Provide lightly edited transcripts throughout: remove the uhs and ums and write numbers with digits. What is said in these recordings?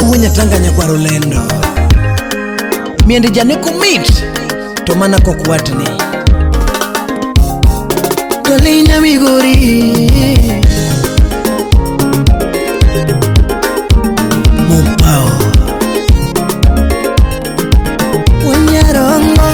Uwenya tanganya kwa rolendo miende jane kumit to mana kokwatni Tolinya Migori Mupao Wanyarongo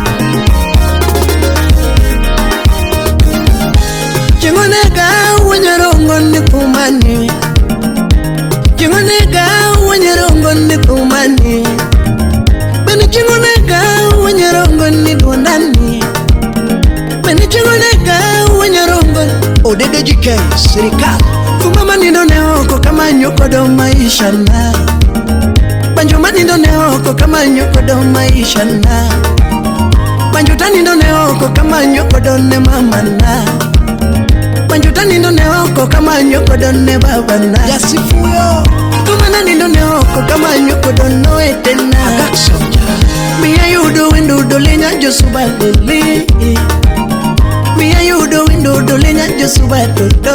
Chingonega Wanyarongo Nikumani Chingonega Wanyarongo Nikumani Beni chingonega Wanyarongo Nidondani Beni chingonega Wanyarongo Odede jike serikali Kumama nindone oko kama nyoko do maisha na Banjuma nindone oko kama nyoko do maisha na Banjuta nindone oko kama nyoko do ne mama na Banjuta nindone oko kama nyoko do ne baba na Yasifuyo Kumana nindone oko kama nyoko do no etena Agaksoja Miya yudo windu do lenya josuba doli Miya yudo windu do lenya josuba do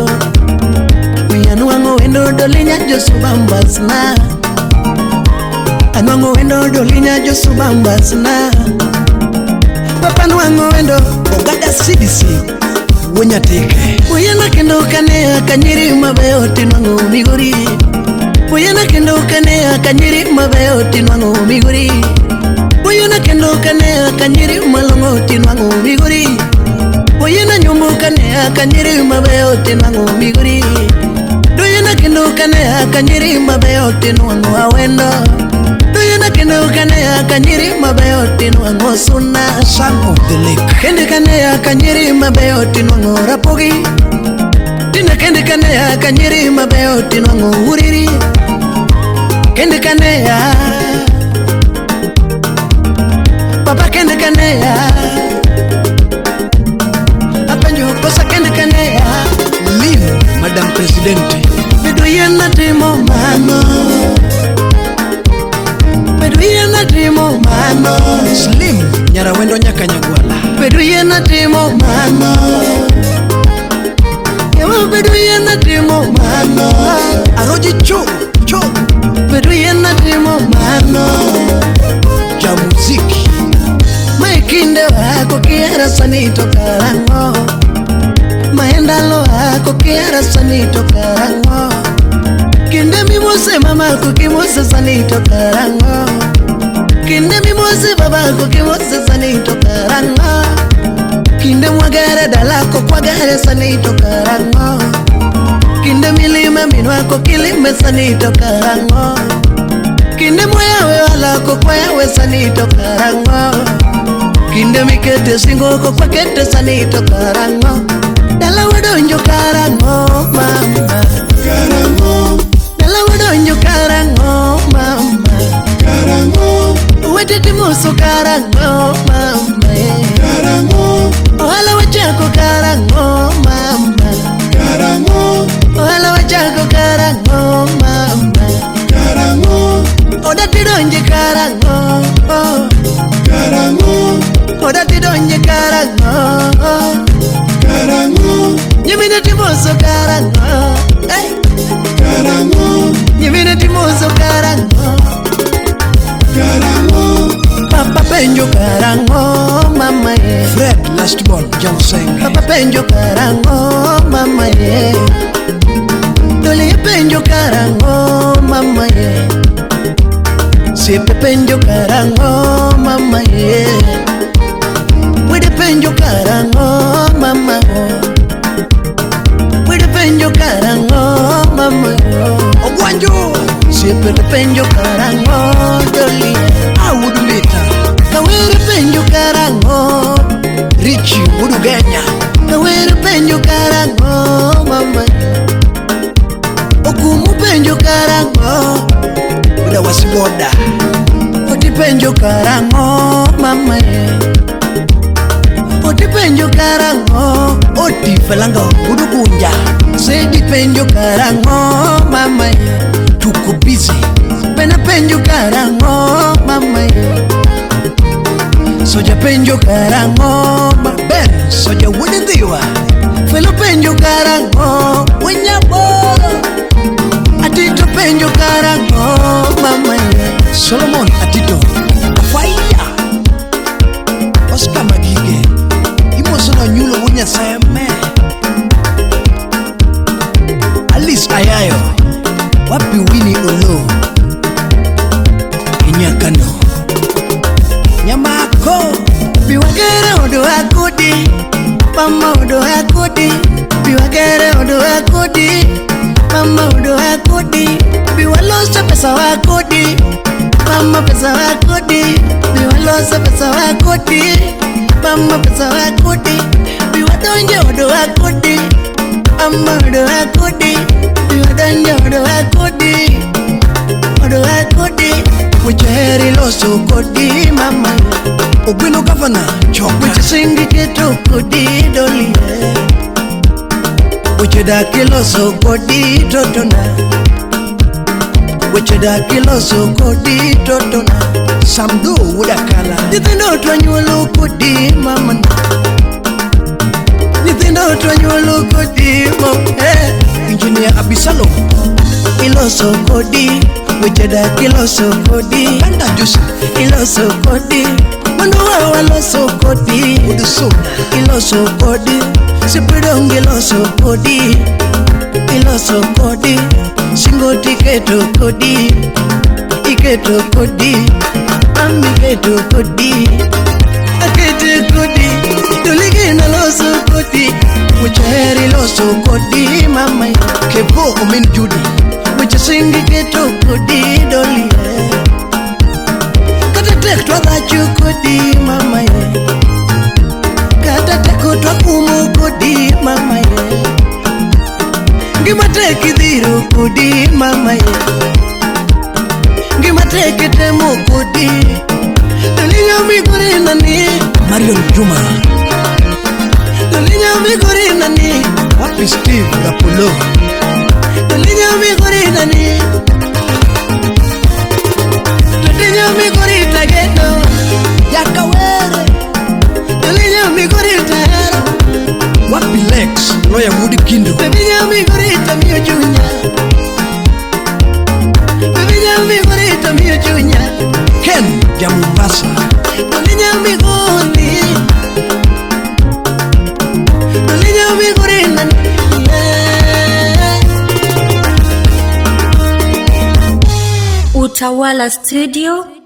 Anuango wendo dolinya josubambasna Anuango wendo dolinya josubambasna Papa nuango wendo ogada CDC Wonya teke Uyana kendo kanea kanyiri mabeo tinuango Migori Uyana kendo kanea kanyiri mabeo tinuango Migori Uyana kendo kanea kanyiri malongo tinuango Migori Uyana nyumbu kanea kanyiri mabeo tinuango Migori Duyana kendo kanea kanyiri mabeo tinuango awendo Duyana kendo kanea kanyiri mabeo tinuango suna Son of the lake Kende kanea kanyiri mabeo tinuango rapogi Tina kende kanea kanyiri mabeo tinuango uriri Kende kanea Papa kende kanea Apanjo kosa kende kanea Live Madam Presidente Beduyena timo mano Beduyena timo mano Slim Nyara wendo nyaka nyagwala Beduyena timo mano Ewa beduyena timo mano Aroji cho Beduyena timo mano Ja muziki Maikinde wako kiara sanito karango Maendalo hako kiara sanito karango Kinde mimose mama kukimose sanito karango Kinde mimose baba kukimose sanito karango Kinde mwagare dalako kwa gare sanito karango Kinde milime minwako kilime sanito karango Kinde mwayawe walako kwa yawe sanito karango Kinde mikete singoko kwa kete sanito karango Dala wadonjo karango mama Karango Dala wadonjo karango mama Karango Wetete muso karango mama Karango Ohala wachako karango mama Karango Ohala wachako karango mama Karango Odati donje karango Karango Odati donje karango Karango Nyimine timoso karango Karango Nyimine timoso karango Karango Papa penjo karango mama ye Fred last born John Seng Papa penjo karango mama ye Doli penjo karango mama ye Sipe penjo karango mama ye Wede penjo karango mama Wede penjo karango mama Ogwanjo Sipe penjo karango doli Awudu lita Kawere penjo karango Richi wudu genya Kawere penjo karango mama Okumu penjo karango Uda wasiboda Oti penjo karango mama Oti penjo karango Oti felanga udugunja Sedi penjo karango mama Tuko busy Pena penjo karango mama Soja penjo karango Ben soja wudindiwa Felo penjo karango Wenyabo Atito penjo karango Ayayo wapi Wini Olo Inyakano Nyamako biwagere odo akudi mama odo akudi biwagere odo akudi mama odo akudi biwalosa pesa wakudi mama pesa wakudi biwalosa pesa wakudi mama pesa wakudi biwadonje odo akudi mama odo akudi biwadonje odo akudi Mucheri loso kodi mama Ogwino governor choka Muchisingi keto kodi doli Muchedaki loso kodi totona Muchedaki loso kodi totona Samdo udakala Nitendo twanyuolo kodi mama Nitendo twanyuolo kodi mama Engineer Abisalom Iloso kodi Wicheda kiloso kodi Banda juice Iloso kodi Manduwa waloso kodi Udusuna Iloso kodi Sipidong iloso kodi Iloso kodi Singo tiketo kodi Iketo kodi Ami keto kodi Akete kodi Tuligina loso kodi Wicheri loso kodi Mama Kebo Omin Judy Wichisingi keto kodi doli Kata tek twaga chukodi mama ye Kata teko twakumu kodi mama ye Ngima teki dhiru kodi mama ye Ngima teki temu kodi Dolinya miguri nani Marion Juma Dolinya miguri nani Wapi Steve Apollo Dolinya miguri nani Dolinya miguri tageto Yakawere Dolinya miguri tahero Wapi Lex Loya Woody Kindo Dolinya miguri tamio junya Dolinya miguri tamio junya Ken Jamumbasa Dolinya miguri Dolinya miguri nani Utawala Studio